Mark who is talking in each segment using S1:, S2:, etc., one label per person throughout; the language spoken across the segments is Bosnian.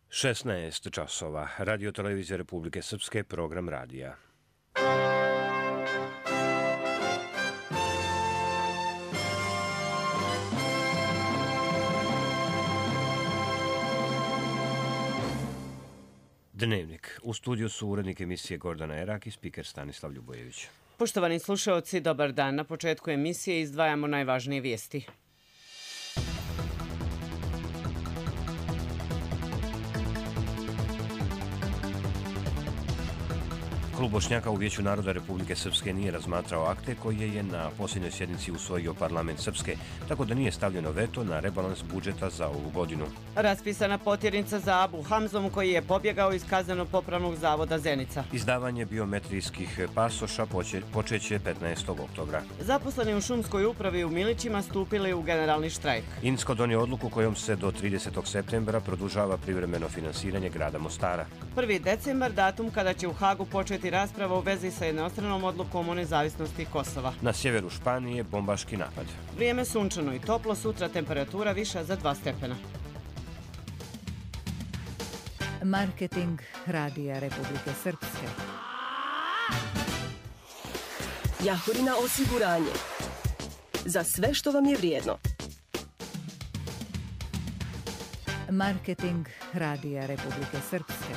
S1: 16 časova. Radio Televizija Republike Srpske, program radija. Dnevnik. U studiju su urednik emisije Gordana Erak i spiker Stanislav Ljubojević.
S2: Poštovani slušaoci, dobar dan. Na početku emisije izdvajamo najvažnije vijesti.
S1: Klub Bošnjaka u Vijeću naroda Republike Srpske nije razmatrao akte koje je na posljednjoj sjednici usvojio parlament Srpske, tako da nije stavljeno veto na rebalans budžeta za ovu godinu.
S2: Raspisana potjernica za Abu Hamzom koji je pobjegao iz kazneno-popravnog zavoda Zenica.
S1: Izdavanje biometrijskih pasoša počeće 15. oktobra.
S2: Zaposleni u šumskoj upravi u Milićima stupili u generalni štrajk.
S1: INSKO donio odluku kojom se do 30. septembra produžava privremeno finansiranje grada Mostara.
S2: 1. decembar, datum kada će u Hagu početi rasprava u vezi sa jednostranom odlukom o nezavisnosti Kosova.
S1: Na sjeveru Španije bombaški napad.
S2: Vrijeme sunčano i toplo, sutra temperatura viša za 2 stepena.
S3: Marketing Radija Republike Srpske.
S4: Jahorina osiguranje. Za sve što vam je vrijedno.
S3: Marketing Radija Republike Srpske.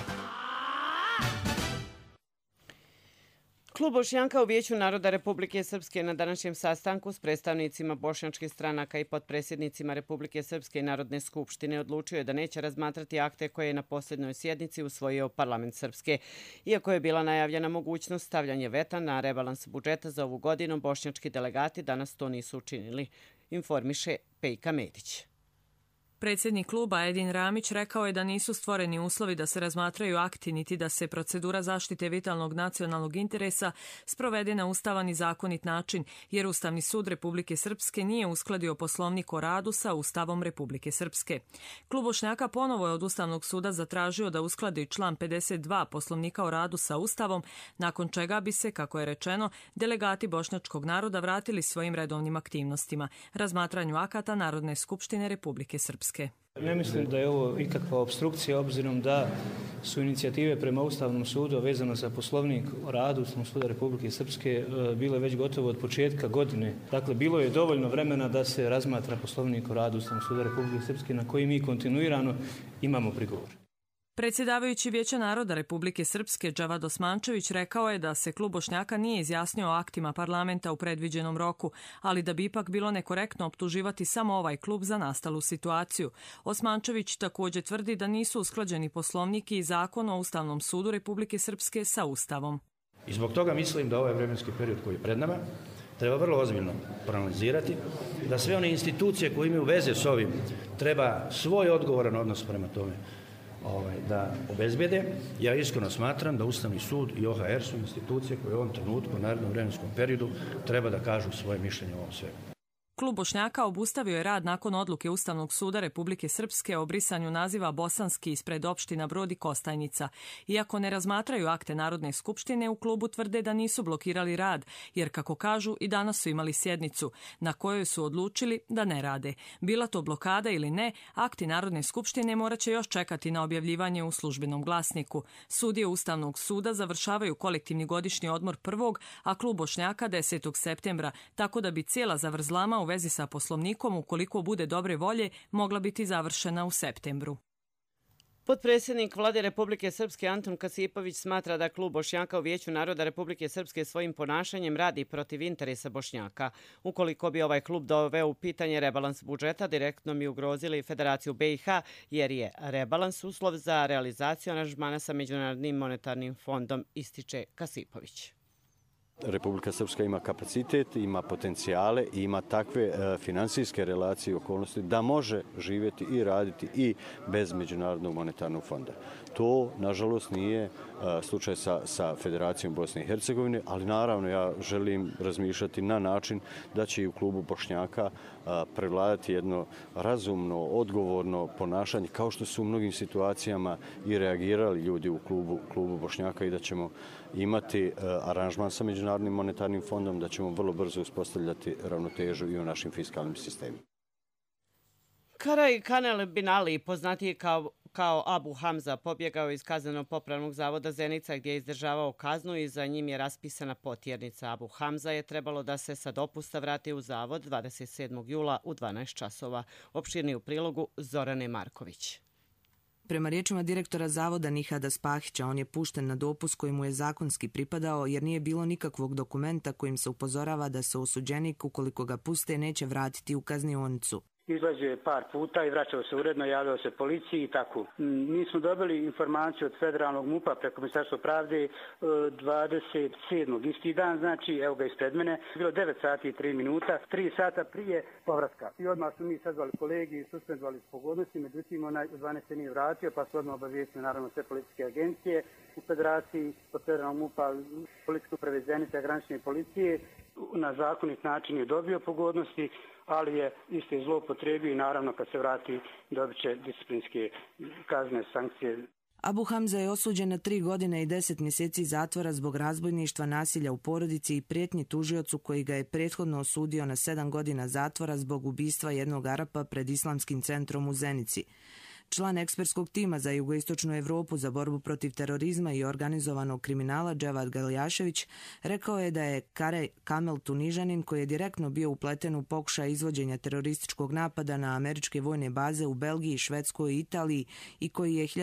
S2: Klub Bošnjaka u Vijeću naroda Republike Srpske na današnjem sastanku s predstavnicima bošnjačkih stranaka i potpredsjednicima Republike Srpske i Narodne skupštine odlučio je da neće razmatrati akte koje je na posljednjoj sjednici usvojio parlament Srpske. Iako je bila najavljena mogućnost stavljanja veta na rebalans budžeta za ovu godinu, bošnjački delegati danas to nisu učinili, informiše Pejka Medić.
S5: Predsjednik kluba Edin Ramić rekao je da nisu stvoreni uslovi da se razmatraju akti niti da se procedura zaštite vitalnog nacionalnog interesa sprovede na ustavan i zakonit način, jer Ustavni sud Republike Srpske nije uskladio Poslovnik o radu sa Ustavom Republike Srpske. Klub Bošnjaka ponovo je od Ustavnog suda zatražio da uskladi član 52 Poslovnika o radu sa Ustavom, nakon čega bi se, kako je rečeno, delegati bošnjačkog naroda vratili svojim redovnim aktivnostima, razmatranju akata Narodne skupštine Republike Srpske.
S6: Ne mislim da je ovo ikakva opstrukcija, obzirom da su inicijative prema Ustavnom sudu vezano za Poslovnik o radu Ustavnog suda Republike Srpske bile već gotovo od početka godine. Dakle, bilo je dovoljno vremena da se razmatra Poslovnik o radu Ustavnog suda Republike Srpske na koji mi kontinuirano imamo prigovor.
S5: Predsjedavajući Vijeća naroda Republike Srpske Džavad Osmančević rekao je da se klub Bošnjaka nije izjasnio o aktima parlamenta u predviđenom roku, ali da bi ipak bilo nekorektno optuživati samo ovaj klub za nastalu situaciju. Osmančević također tvrdi da nisu usklađeni Poslovnik i Zakon o Ustavnom sudu Republike Srpske sa Ustavom.
S7: I zbog toga mislim da ovaj vremenski period koji je pred nama treba vrlo ozbiljno proanalizirati, da sve one institucije koje imaju veze s ovim treba svoj odgovoran odnos prema tome da obezbede. Ja iskreno smatram da Ustavni sud i OHR su institucije koje u ovom trenutku, u narednom vremenskom periodu, treba da kažu svoje mišljenje o ovom svemu.
S5: Klub Bošnjaka obustavio je rad nakon odluke Ustavnog suda Republike Srpske o brisanju naziva Bosanski ispred opština Brod i Kostajnica. Iako ne razmatraju akte Narodne skupštine, u klubu tvrde da nisu blokirali rad, jer kako kažu i danas su imali sjednicu, na kojoj su odlučili da ne rade. Bila to blokada ili ne, akti Narodne skupštine morat će još čekati na objavljivanje u službenom glasniku. Sudije Ustavnog suda završavaju kolektivni godišnji odmor 1. a klub Bošnjaka 10. septembra, tako da bi cijela zavrzlama u vezi sa Poslovnikom, ukoliko bude dobre volje, mogla biti završena u septembru.
S2: Potpredsjednik Vlade Republike Srpske Antun Kasipović smatra da klub Bošnjaka u Vijeću naroda Republike Srpske svojim ponašanjem radi protiv interesa Bošnjaka. Ukoliko bi ovaj klub doveo u pitanje rebalans budžeta, direktno bi ugrozili Federaciju BiH, jer je rebalans uslov za realizaciju aranžmana sa Međunarodnim monetarnim fondom, ističe Kasipović.
S8: Republika Srpska ima kapacitet, ima potencijale i ima takve finansijske relacije i okolnosti da može živjeti i raditi i bez Međunarodnog monetarnog fonda. To, nažalost, nije slučaj sa Federacijom Bosne i Hercegovine, ali naravno ja želim razmišljati na način da će i u klubu Bošnjaka prevladati jedno razumno, odgovorno ponašanje, kao što su u mnogim situacijama i reagirali ljudi u klubu Bošnjaka, i da ćemo imati aranžman sa Međunarodnim monetarnim fondom, da ćemo vrlo brzo uspostavljati ravnotežu i u našim fiskalnim sistemima.
S2: Karaj Kanel bin Ali, poznatiji kao Abu Hamza, pobjegao iz kazneno-popravnog zavoda Zenica gdje je izdržavao kaznu i za njim je raspisana potjernica. Abu Hamza je trebalo da se sa dopusta vrati u zavod 27. jula u 12 časova. Opširni u prilogu Zorane Marković.
S9: Prema riječima direktora zavoda Nihada Spahića, on je pušten na dopust koji mu je zakonski pripadao jer nije bilo nikakvog dokumenta kojim se upozorava da se osuđenik, ukoliko ga puste, neće vratiti u kaznionicu.
S10: Izlazio je par puta i vraćao se uredno, javljao se policiji i tako. Mi smo dobili informaciju od federalnog MUP-a preko Ministarstva pravde 27. isti dan, znači, evo ga ispred mene, bilo 9 sati i 3 minuta, 3 sata prije povratka. I odmah su mi sazvali kolegi i suspendovali s pogodnosti, međutim onaj u 12 se nije vratio, pa su odmah obavijestili naravno sve policijske agencije u federaciji, od federalnog MUP-a, policijske uprave Zenica, granične policije. Na zakonit način je dobio pogodnosti, ali je isto zloupotrebio i naravno kad se vrati dobit će disciplinske kazne, sankcije.
S9: Abu Hamza je osuđen na 3 godine i 10 mjeseci zatvora zbog razbojništva, nasilja u porodici i prijetnji tužiocu koji ga je prethodno osudio na 7 godina zatvora zbog ubistva jednog Arapa pred Islamskim centrom u Zenici. Član ekspertskog tima za jugoistočnu Evropu za borbu protiv terorizma i organizovanog kriminala Dževad Galjašević rekao je da je Karaj Kamel Tunižanin koji je direktno bio upleten u pokušaj izvođenja terorističkog napada na američke vojne baze u Belgiji, Švedskoj i Italiji i koji je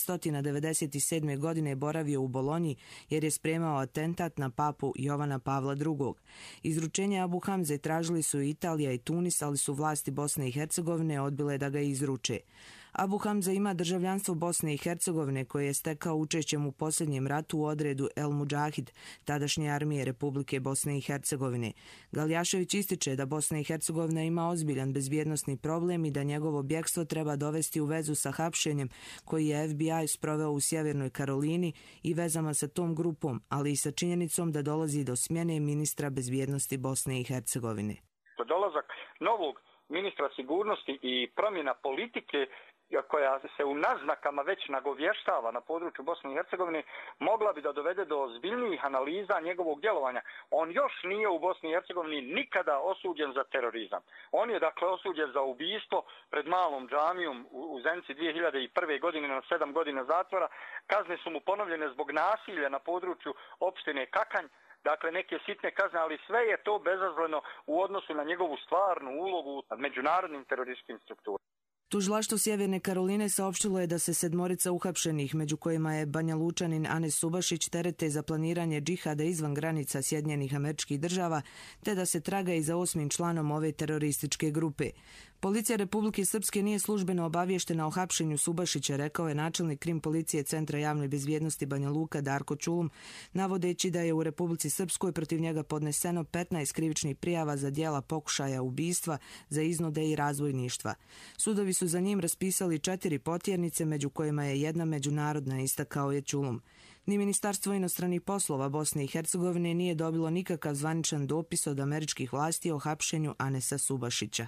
S9: 1997. godine boravio u Bolonji jer je spremao atentat na papu Jovana Pavla II. Izručenje Abu Hamze tražili su i Italija i Tunis, ali su vlasti Bosne i Hercegovine odbile da ga izruče. Abu Hamza ima državljanstvo Bosne i Hercegovine koje je stekao učešćem u posljednjem ratu u odredu El Mudžahid, tadašnje armije Republike Bosne i Hercegovine. Galjašević ističe da Bosna i Hercegovina ima ozbiljan bezbjednosni problem i da njegovo bjegstvo treba dovesti u vezu sa hapšenjem koji je FBI sproveo u Sjevernoj Karolini i vezama sa tom grupom, ali i sa činjenicom da dolazi do smjene ministra bezbjednosti Bosne i Hercegovine.
S11: Dolazak novog ministra sigurnosti i promjena politike koja se u naznakama već nagovještava na području Bosne i Hercegovine, mogla bi da dovede do ozbiljnijih analiza njegovog djelovanja. On još nije u Bosni i Hercegovini nikada osuđen za terorizam. On je dakle osuđen za ubijstvo pred malom džamijom u Zenici 2001. godine na 7 godina zatvora. Kazne su mu ponovljene zbog nasilja na području opštine Kakanj. Dakle, neke sitne kazne, ali sve je to bezazleno u odnosu na njegovu stvarnu ulogu u međunarodnim terorističkim strukturama.
S9: Tužilaštvo Sjeverne Karoline saopštilo je da se 7 uhapšenih, među kojima je Banja Lučanin Anes Subašić, terete za planiranje džihada izvan granica Sjedinjenih Američkih Država, te da se traga i za 8. članom ove terorističke grupe. Policija Republike Srpske nije službeno obavještena o hapšenju Subašića, rekao je načelnik krim policije Centra javne bezbjednosti Banja Luka Darko Čulum, navodeći da je u Republici Srpskoj protiv njega podneseno 15 krivičnih prijava za djela pokušaja ubistva, za iznude i razbojništva. Sudovi su za njim raspisali 4 potjernice, među kojima je jedna međunarodna, istakao je Čulum. Ni Ministarstvo inostranih poslova Bosne i Hercegovine nije dobilo nikakav zvaničan dopis od američkih vlasti o hapšenju Anesa Subašića.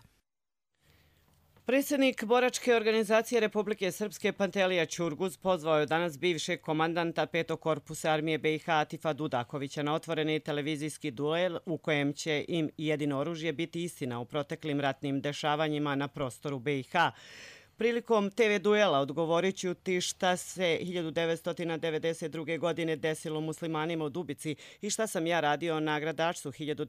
S2: Predsjednik boračke organizacije Republike Srpske Pantelija Ćurguz pozvao je danas bivšeg komandanta 5. korpusa armije BiH Atifa Dudakovića na otvoreni televizijski duel u kojem će im jedino oružje biti istina o proteklim ratnim dešavanjima na prostoru BiH. Prilikom TV duela odgovorit ću ti šta se 1992. godine desilo muslimanima u Dubici i šta sam ja radio na Gradačcu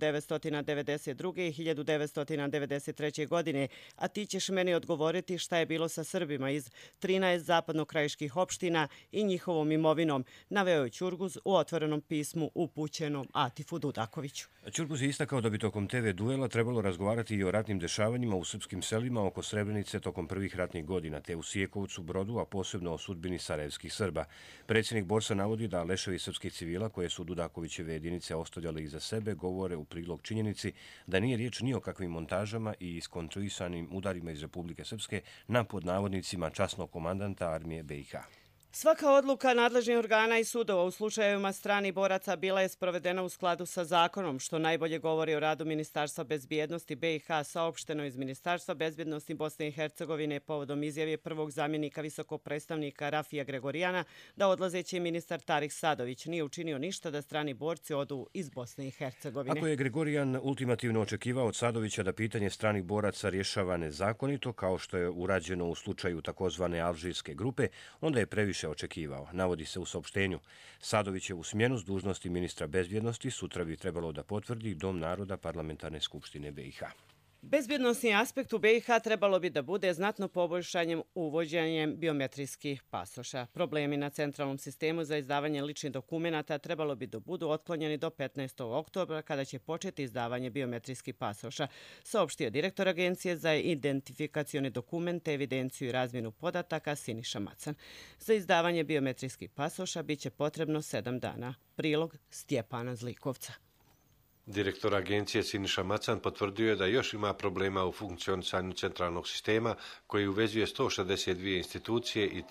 S2: 1992. i 1993. godine, a ti ćeš meni odgovoriti šta je bilo sa Srbima iz 13 zapadnokrajiških opština i njihovom imovinom, naveo je Ćurguz u otvorenom pismu upućenom Atifu Dudakoviću.
S1: Ćurguz je istakao da bi tokom TV duela trebalo razgovarati i o ratnim dešavanjima u srpskim selima oko Srebrenice tokom prvih ratnih godina, te u Sijekovcu, Brodu, a posebno o sudbini sarajevskih Srba. Predsjednik borca navodi da leševi srpskih civila koje su Dudakovićeve jedinice ostavljale iza sebe govore u prilog činjenici da nije riječ ni o kakvim montažama i iskonstruisanim udarima iz Republike Srpske na pod navodnicima časnog komandanta armije BiH.
S2: Svaka odluka nadležnih organa i sudova u slučajevima stranih boraca bila je sprovedena u skladu sa zakonom, što najbolje govori o radu Ministarstva bezbjednosti BiH, saopšteno iz Ministarstva bezbjednosti Bosne i Hercegovine povodom izjave prvog zamjenika visokog predstavnika Rafija Gregorijana da odlazeći ministar Tarik Sadović nije učinio ništa da strani borci odu iz Bosne i Hercegovine.
S1: Ako je Gregorijan ultimativno očekivao od Sadovića da pitanje stranih boraca rješava nezakonito, kao što je urađeno u slučaju takozvane alžirske grupe, onda je previše očekivao, navodi se u saopštenju. Sadovićevu smjenu s dužnosti ministra bezbjednosti sutra bi trebalo da potvrdi Dom naroda Parlamentarne skupštine BiH.
S2: Bezbjednosni aspekt u BiH trebalo bi da bude znatno poboljšanjem uvođenjem biometrijskih pasoša. Problemi na centralnom sistemu za izdavanje ličnih dokumenata trebalo bi da budu otklonjeni do 15. oktobra kada će početi izdavanje biometrijskih pasoša, saopštio direktor Agencije za identifikacione dokumente, evidenciju i razmjenu podataka Siniša Macan. Za izdavanje biometrijskih pasoša biće potrebno 7 dana. Prilog Stjepana Zlikovca.
S12: Direktor agencije Siniša Macan potvrdio je da još ima problema u funkcionisanju centralnog sistema koji uvezuje 162 institucije i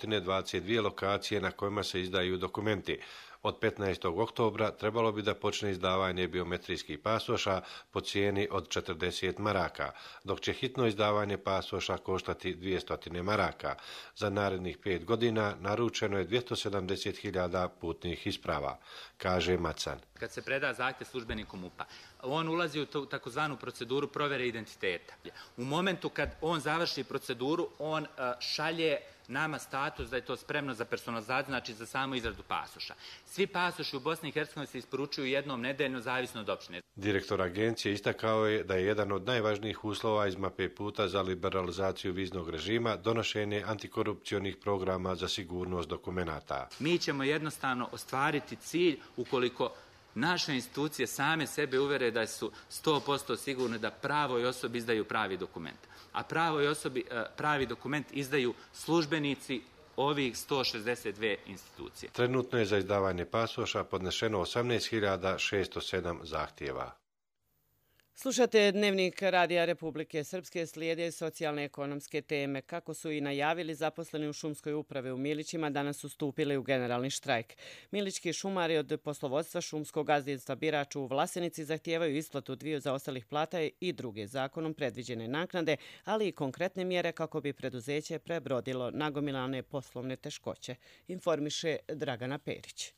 S12: 322 lokacije na kojima se izdaju dokumenti. Od 15. oktobra trebalo bi da počne izdavanje biometrijskih pasoša po cijeni od 40 maraka, dok će hitno izdavanje pasoša koštati 200 maraka. Za narednih 5 godina naručeno je 270.000 putnih isprava, kaže Macan.
S13: Kad se preda zahtjev službeniku MUP-a, on ulazi u takozvanu proceduru provjere identiteta. U momentu kad on završi proceduru, on šalje nama status da je to spremno za personalizaciju, znači za samu izradu pasoša. Svi pasoši u Bosni i Hercegovini se isporučuju jednom nedeljno, zavisno od opštine.
S12: Direktor agencije istakao je da je jedan od najvažnijih uslova iz mape puta za liberalizaciju viznog režima donošenje antikorupcionih programa za sigurnost dokumenata.
S13: Mi ćemo jednostavno ostvariti cilj ukoliko naše institucije same sebe uvere da su 100% sigurne da pravoj osobi izdaju pravi dokument. A pravoj osobi pravi dokument izdaju službenici ovih 162 institucije.
S12: Trenutno je za izdavanje pasoša podnešeno 18.607 zahtjeva.
S2: Slušate Dnevnik Radija Republike Srpske, slijede socijalne ekonomske teme. Kako su i najavili, zaposleni u šumskoj upravi u Milićima danas su stupili u generalni štrajk. Milićki šumari od poslovodstva šumskog gazdinstva Birač u Vlasenici zahtijevaju isplatu 2 zaostalih plata i druge zakonom predviđene naknade, ali i konkretne mjere kako bi preduzeće prebrodilo nagomilane poslovne teškoće, informiše Dragana Perić.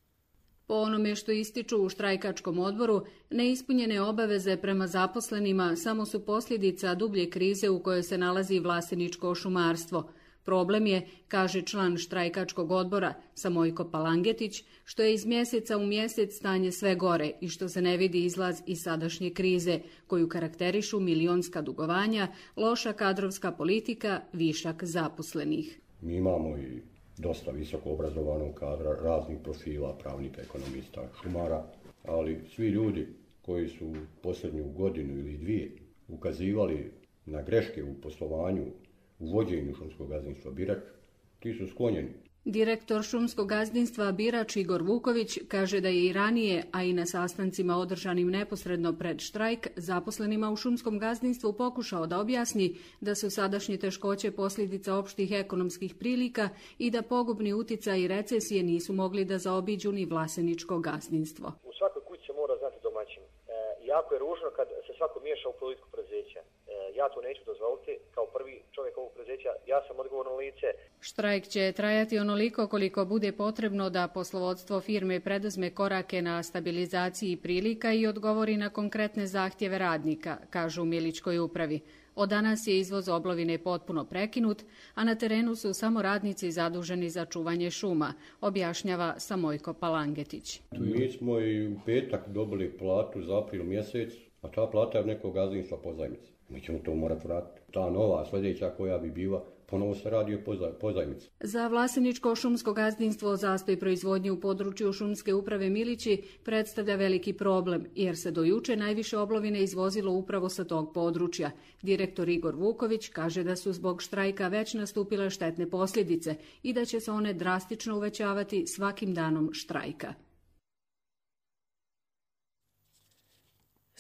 S14: Po onome što ističu u štrajkačkom odboru, neispunjene obaveze prema zaposlenima samo su posljedica dublje krize u kojoj se nalazi vlasničko šumarstvo. Problem je, kaže član štrajkačkog odbora Samojko Palangetić, što je iz mjeseca u mjesec stanje sve gore i što se ne vidi izlaz iz sadašnje krize, koju karakterišu milionska dugovanja, loša kadrovska politika, višak zaposlenih.
S15: Mi imamo i dosta visoko obrazovanog kadra, raznih profila, pravnika, ekonomista, šumara, ali svi ljudi koji su posljednju godinu ili 2 ukazivali na greške u poslovanju, u vođenju šumskog gazdinstva Birač, ti su sklonjeni.
S14: Direktor šumskog gazdinstva Birač Igor Vuković kaže da je i ranije, a i na sastancima održanim neposredno pred štrajk, zaposlenima u šumskom gazdinstvu pokušao da objasni da su sadašnje teškoće posljedica opštih ekonomskih prilika i da pogubni uticaj recesije nisu mogli da zaobiđu ni vlasničko gazdinstvo.
S16: U svakoj kući se mora znati domaćin. Jako je ružno kad se svako miješa u politiku preduzeća. Ja to neću dozvoliti. Kao prvi čovjek ovog preduzeća, ja sam odgovorno lice.
S14: Štrajk će trajati onoliko koliko bude potrebno da poslovodstvo firme preduzme korake na stabilizaciji prilika i odgovori na konkretne zahtjeve radnika, kažu u Milićkoj upravi. Od danas je izvoz oblovine potpuno prekinut, a na terenu su samo radnici zaduženi za čuvanje šuma, objašnjava Samojko Palangetić.
S15: Mi smo i u petak dobili platu za april mjesec, a ta plata je od nekog gazdinstva pozajmice. Mi ćemo to morati vratiti. Ta nova sljedeća koja bi bila, ponovo se radi o pozajmici.
S14: Za vlasničko šumsko gazdinstvo zastoj proizvodnje u području šumske uprave Milići predstavlja veliki problem, jer se do juče najviše oblovine izvozilo upravo sa tog područja. Direktor Igor Vuković kaže da su zbog štrajka već nastupile štetne posljedice i da će se one drastično uvećavati svakim danom štrajka.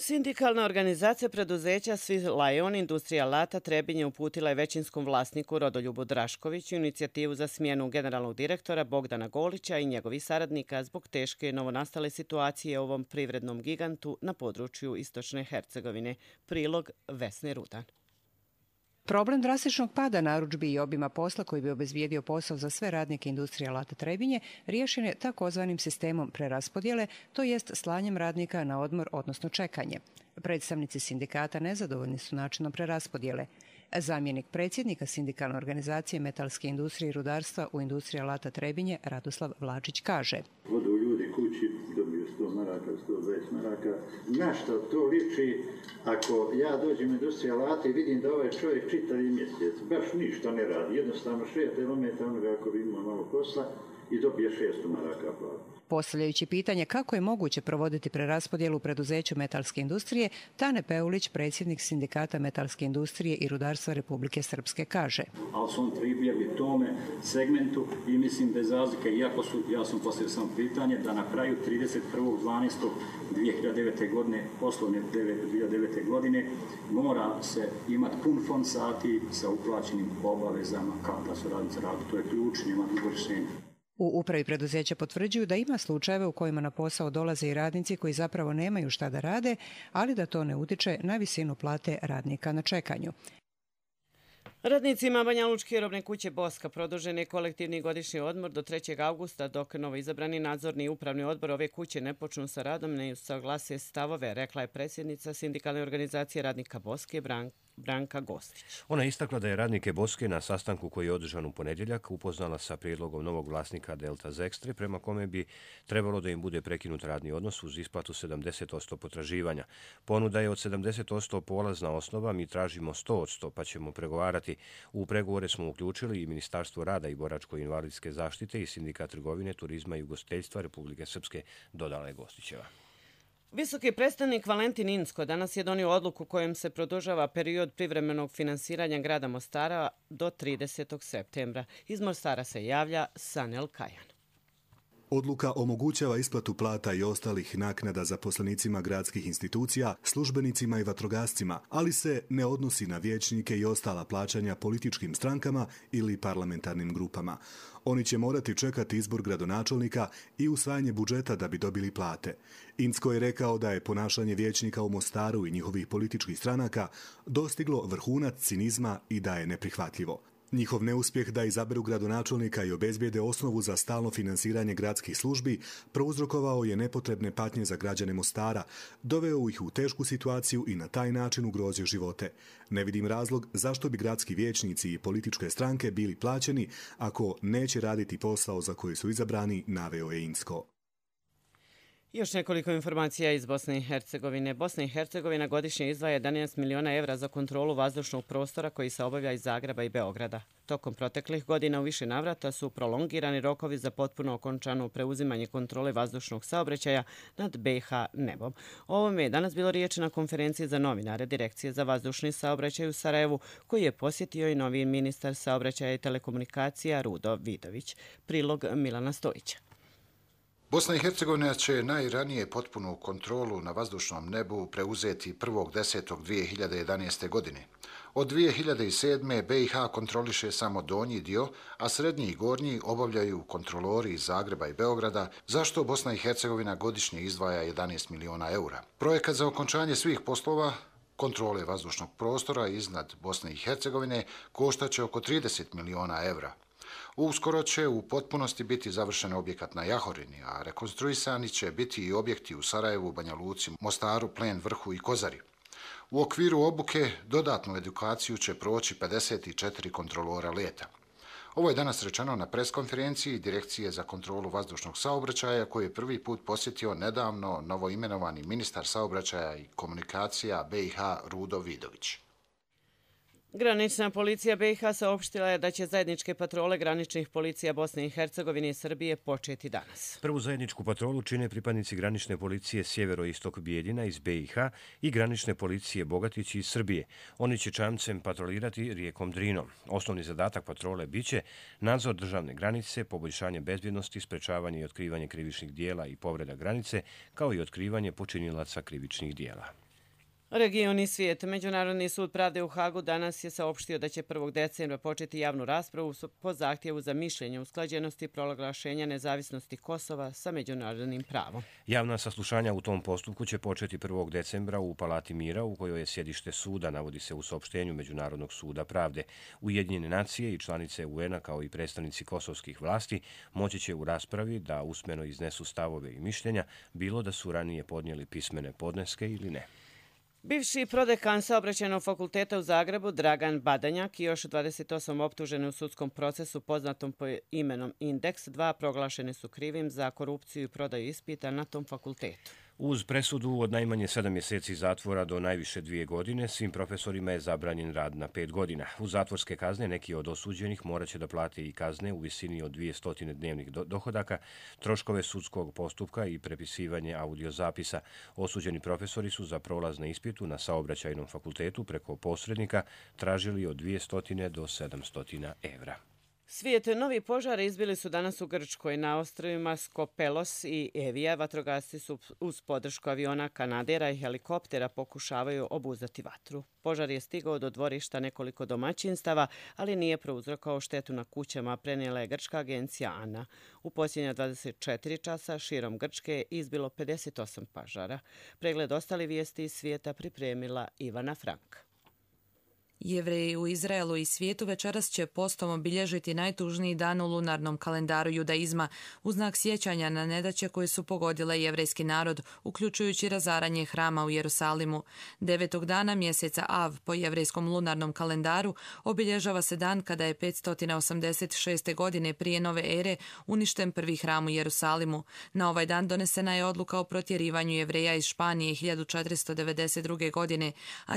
S2: Sindikalna organizacija preduzeća Svilajon Industrija Lata Trebinje uputila je većinskom vlasniku Rodoljubu Draškoviću inicijativu za smjenu generalnog direktora Bogdana Golića i njegovih saradnika zbog teške novonastale situacije u ovom privrednom gigantu na području Istočne Hercegovine. Prilog Vesne Rudan.
S17: Problem drastičnog pada narudžbi i obima posla koji bi obezbijedio posao za sve radnike industrije Lata Trebinje riješen je takozvanim sistemom preraspodjele, to jest slanjem radnika na odmor, odnosno čekanje. Predstavnici sindikata nezadovoljni su načinom preraspodjele. Zamjenik predsjednika sindikalne organizacije metalske industrije i rudarstva u industriji Lata Trebinje, Radoslav Vlačić, kaže:
S18: Odu ljudi kući, dobiju 100 maraka, 120 maraka. Na što to liči ako ja dođem u industriju Lata i vidim da ovaj čovjek čitavi mjesec baš ništa ne radi, jednostavno šeta elementa onoga ako bi imao malo posla i dobije 600 maraka platu.
S17: Postavljajući pitanje kako je moguće provoditi preraspodjelu u preduzeću metalske industrije, Tane Peulić, predsjednik sindikata metalske industrije i rudarstva Republike Srpske, kaže:
S19: Ali su on pribjegli tome segmentu i mislim bez razlike, iako su, ja sam postavio samo pitanje, da na kraju 31.12.2009. godine, poslovne 2009. godine, mora se imati pun fond sati sa uplaćenim obavezama kao da su radnici radili. To je ključ, nema drugo rješenje.
S17: U upravi preduzeća potvrđuju da ima slučajeve u kojima na posao dolaze i radnici koji zapravo nemaju šta da rade, ali da to ne utiče na visinu plate radnika na čekanju.
S2: Radnicima Banja Lučke robne kuće Boska produžen je kolektivni godišnji odmor do 3. augusta dok novoizabrani nadzorni i upravni odbor ove kuće ne počnu sa radom, ne usaglase stavove, rekla je predsjednica sindikalne organizacije radnika Boske Branka Gostić.
S1: Ona je istakla da je radnike Boske na sastanku koji je održan u ponedjeljak upoznala sa prijedlogom novog vlasnika Delta Zekstre prema kome bi trebalo da im bude prekinut radni odnos uz isplatu 70% potraživanja. Ponuda je od 70% polazna osnova, mi tražimo 100%, pa ćemo pregovarati. U pregovore smo uključili i Ministarstvo rada i boračko-invalidske zaštite i Sindikat trgovine, turizma i ugostiteljstva Republike Srpske, dodala je Gostićeva.
S2: Visoki predstavnik Valentin Inzko danas je donio odluku kojom se produžava period privremenog finansiranja grada Mostara do 30. septembra. Iz Mostara se javlja Sanel Kajan.
S20: Odluka omogućava isplatu plata i ostalih naknada zaposlenicima gradskih institucija, službenicima i vatrogascima, ali se ne odnosi na vijećnike i ostala plaćanja političkim strankama ili parlamentarnim grupama. Oni će morati čekati izbor gradonačelnika i usvajanje budžeta da bi dobili plate. Inzko je rekao da je ponašanje vijećnika u Mostaru i njihovih političkih stranaka dostiglo vrhunac cinizma i da je neprihvatljivo. Njihov neuspjeh da izaberu gradonačelnika i obezbijede osnovu za stalno finansiranje gradskih službi prouzrokovao je nepotrebne patnje za građane Mostara, doveo ih u tešku situaciju i na taj način ugrozio živote. Ne vidim razlog zašto bi gradski vijećnici i političke stranke bili plaćeni ako neće raditi posao za koji su izabrani, naveo je Inzko.
S2: Još nekoliko informacija iz Bosne i Hercegovine. Bosna i Hercegovina godišnje izdvaja 11 miliona evra za kontrolu vazdušnog prostora koji se obavlja iz Zagreba i Beograda. Tokom proteklih godina u više navrata su prolongirani rokovi za potpuno okončano preuzimanje kontrole vazdušnog saobraćaja nad BiH nebom. O ovome je danas bilo riječ na konferenciji za novinare Direkcije za vazdušni saobraćaj u Sarajevu, koji je posjetio i novi ministar saobraćaja i telekomunikacija Rudo Vidović. Prilog Milana Stojića.
S21: Bosna i Hercegovina će najranije potpunu kontrolu na vazdušnom nebu preuzeti 1.10.2011. godine. Od 2007. BiH kontroliše samo donji dio, a srednji i gornji obavljaju kontrolori iz Zagreba i Beograda, zašto Bosna i Hercegovina godišnje izdvaja 11 miliona eura. Projekat za okončanje svih poslova kontrole vazdušnog prostora iznad Bosne i Hercegovine koštaće oko 30 miliona eura. Uskoro će u potpunosti biti završen objekat na Jahorini, a rekonstruisani će biti i objekti u Sarajevu, Banja Luci, Mostaru, Plen, Vrhu i Kozari. U okviru obuke dodatnu edukaciju će proći 54 kontrolora leta. Ovo je danas rečeno na preskonferenciji Direkcije za kontrolu vazdušnog saobraćaja koji je prvi put posjetio nedavno novoimenovani ministar saobraćaja i komunikacija BiH Rudo Vidović.
S2: Granična policija BiH saopštila je da će zajedničke patrole graničnih policija Bosne i Hercegovine i Srbije početi danas.
S1: Prvu zajedničku patrolu čine pripadnici granične policije Sjeveroistok Bijeljina iz BiH i granične policije Bogatići iz Srbije. Oni će čamcem patrolirati rijekom Drinom. Osnovni zadatak patrole biće nadzor državne granice, poboljšanje bezbjednosti, sprečavanje i otkrivanje krivičnih dijela i povreda granice, kao i otkrivanje počinilaca krivičnih dijela.
S2: Region i svijet. Međunarodni sud pravde u Hagu danas je saopštio da će 1. decembra početi javnu raspravu po zahtjevu za mišljenje usklađenosti proglašenja nezavisnosti Kosova sa međunarodnim pravom.
S1: Javna saslušanja u tom postupku će početi 1. decembra u Palati mira u kojoj je sjedište suda, navodi se u saopštenju Međunarodnog suda pravde. Ujedinjene nacije i članice UN-a kao i predstavnici kosovskih vlasti moći će u raspravi da usmeno iznesu stavove i mišljenja, bilo da su ranije podnijeli pismene podneske ili ne.
S2: Bivši prodekan Saobraćajnog fakulteta u Zagrebu Dragan Badanjak i još 28 optuženi u sudskom procesu poznatom po imenom Indeks 2 proglašeni su krivim za korupciju i prodaju ispita na tom fakultetu.
S1: Uz presudu od najmanje 7 mjeseci zatvora do najviše 2 godine, svim profesorima je zabranjen rad na 5 godina. Uz zatvorske kazne neki od osuđenih morat će da plate i kazne u visini od 200 dnevnih dohodaka, troškove sudskog postupka i prepisivanje audiozapisa. Osuđeni profesori su za prolaz na ispitu na Saobraćajnom fakultetu preko posrednika tražili od 200 do 700 evra.
S2: Svijet, novi požari izbili su danas u Grčkoj. Na ostrvima Skopelos i Evija vatrogasci su uz podršku aviona Kanadera i helikoptera pokušavaju obuzdati vatru. Požar je stigao do dvorišta nekoliko domaćinstava, ali nije prouzrokovao štetu na kućama, prenijela je grčka agencija ANA. U posljednja 24 časa širom Grčke je izbilo 58 požara. Pregled ostalih vijesti iz svijeta pripremila Ivana Frank.
S9: Jevreji u Izraelu i svijetu večeras će postom obilježiti najtužniji dan u lunarnom kalendaru judaizma u znak sjećanja na nedaće koje su pogodile jevrejski narod, uključujući razaranje hrama u Jerusalimu. 9. dana mjeseca Av po jevrejskom lunarnom kalendaru obilježava se dan kada je 586. godine prije nove ere uništen prvi hram u Jerusalimu. Na ovaj dan donesena je odluka o protjerivanju Jevreja iz Španije 1492. godine, a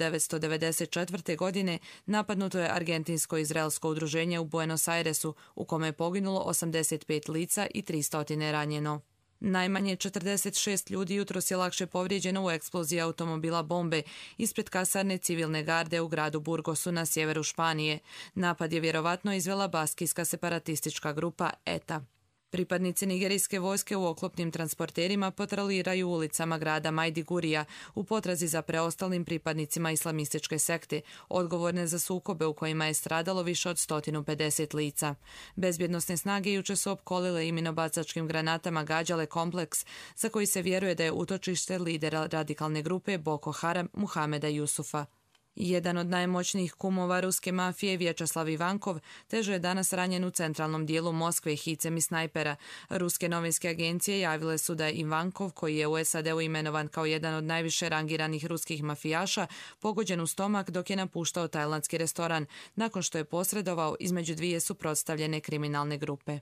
S9: 1994. godine napadnuto je argentinsko-izraelsko udruženje u Buenos Airesu, u kome je poginulo 85 lica i 300 ranjeno. Najmanje 46 ljudi jutros je lakše povrijeđeno u eksploziji automobila bombe ispred kasarne civilne garde u gradu Burgosu na sjeveru Španije. Napad je vjerovatno izvela baskijska separatistička grupa ETA. Pripadnici nigerijske vojske u oklopnim transporterima patroliraju ulicama grada Majdigurija u potrazi za preostalim pripadnicima islamističke sekte, odgovorne za sukobe u kojima je stradalo više od 150 lica. Bezbjednosne snage jučer su opkolile i minobacačkim granatama gađale kompleks za koji se vjeruje da je utočište lidera radikalne grupe Boko Haram Muhameda Jusufa. Jedan od najmoćnijih kumova ruske mafije, Vječeslav Ivankov, teže je danas ranjen u centralnom dijelu Moskve hicem i snajpera. Ruske novinske agencije javile su da je Ivankov, koji je u SAD-u imenovan kao jedan od najviše rangiranih ruskih mafijaša, pogođen u stomak dok je napuštao tajlandski restoran, nakon što je posredovao između dvije suprotstavljene kriminalne grupe.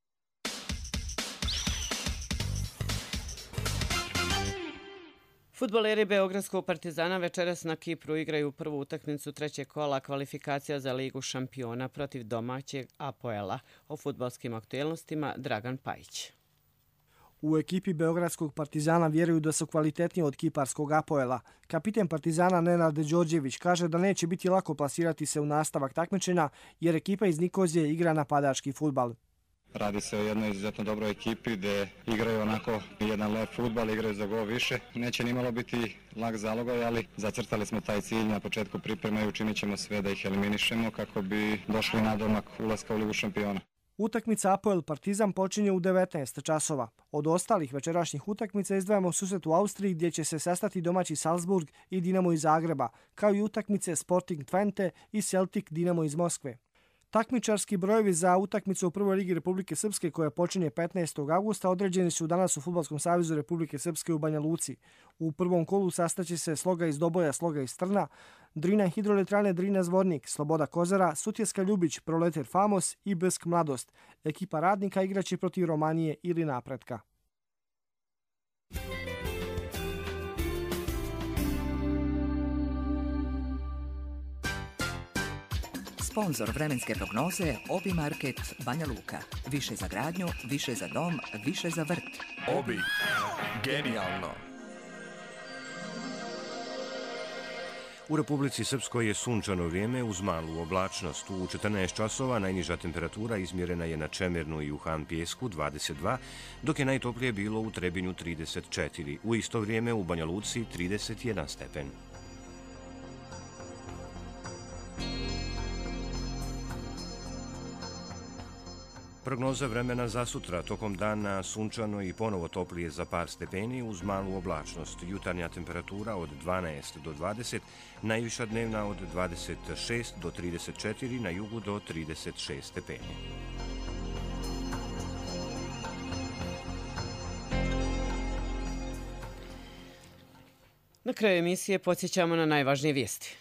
S2: Fudbaleri Beogradskog Partizana večeras na Kipru igraju prvu utakmicu trećeg kola kvalifikacija za Ligu šampiona protiv domaćeg Apoela. O fudbalskim aktuelnostima Dragan Pajić.
S4: U ekipi Beogradskog Partizana vjeruju da su kvalitetniji od kiparskog Apoela. Kapiten Partizana Nenad Đorđević kaže da neće biti lako plasirati se u nastavak takmičenja jer ekipa iz Nikozije igra napadački fudbal.
S22: Radi se o jednoj izuzetno dobroj ekipi gdje igraju onako jedan lep fudbal, igraju za gol više. Neće nimalo biti lak zalogaj, ali zacrtali smo taj cilj na početku pripreme i učinit ćemo sve da ih eliminišemo kako bi došli na domak ulaska u Ligu šampiona.
S4: Utakmica Apoel Partizan počinje u 19 časova. Od ostalih večerašnjih utakmica izdvajamo susret u Austriji gdje će se sastati domaći Salzburg i Dinamo iz Zagreba, kao i utakmice Sporting Twente i Celtic Dinamo iz Moskve. Takmičarski brojevi za utakmicu u prvoj ligi Republike Srpske koja počinje 15. augusta određeni su danas u Fudbalskom savezu Republike Srpske u Banja Luci. U prvom kolu sastaće se Sloga iz Doboja, Sloga iz Trna, Drina Hidroelektrane Drina Zvornik, Sloboda Kozara, Sutjeska Ljubić, Proleter Famos i Brsk Mladost. Ekipa Radnika igraće protiv Romanije ili Napretka.
S3: Sponzor vremenske prognoze Obi Market Banja Luka. Više za gradnju, više za dom, više za vrt.
S23: Obi. Genijalno.
S1: U Republici Srpskoj je sunčano vrijeme uz malu oblačnost. U 14 časova najniža temperatura izmjerena je na Čemernu i u Han Pijesku 22, dok je najtoplije bilo u Trebinju 34. U isto vrijeme u Banja Luci 31 stepen. Prognoza vremena za sutra, tokom dana sunčano i ponovo toplije za par stepeni uz malu oblačnost. Jutarnja temperatura od 12 do 20, najviša dnevna od 26 do 34, na jugu do 36 stepeni.
S2: Na kraju emisije podsjećamo na najvažnije vijesti.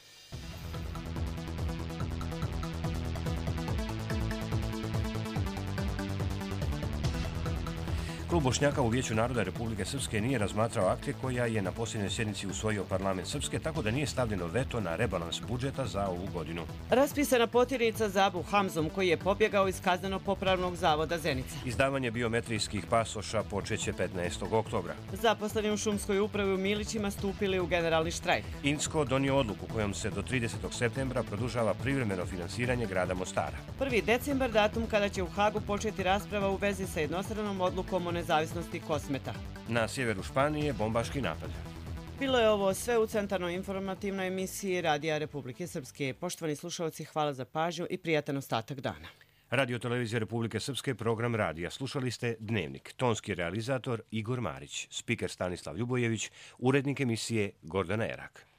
S1: Klub Bošnjaka u Vijeću naroda Republike Srpske nije razmatrao akte koja je na posljednjoj sjednici usvojio parlament Srpske, tako da nije stavljeno veto na rebalans budžeta za ovu godinu.
S2: Raspisana potjernica za Abu Hamzom, koji je pobjegao iz kazneno-popravnog zavoda Zenica.
S1: Izdavanje biometrijskih pasoša počeće 15. oktobra.
S2: Zaposleni u šumskoj upravi u Milićima stupili u generalni štrajk.
S1: Insko donio odluku kojom se do 30. septembra produžava privremeno finansiranje grada Mostara.
S2: 1. decembar, datum kada će u Hagu početi rasprava u vezi sa jednostranom odlukom o nezavisnosti Kosmeta.
S1: Na sjeveru Španije bombaški napad.
S2: Bilo je ovo sve u centralnoj informativnoj emisiji Radija Republike Srpske. Poštovani slušalci, hvala za pažnju i prijatan ostatak dana.
S1: Radio Televizija Republike Srpske, program radija. Slušali ste Dnevnik. Tonski realizator Igor Marić, spiker Stanislav Ljubojević, urednik emisije Gordana Erak.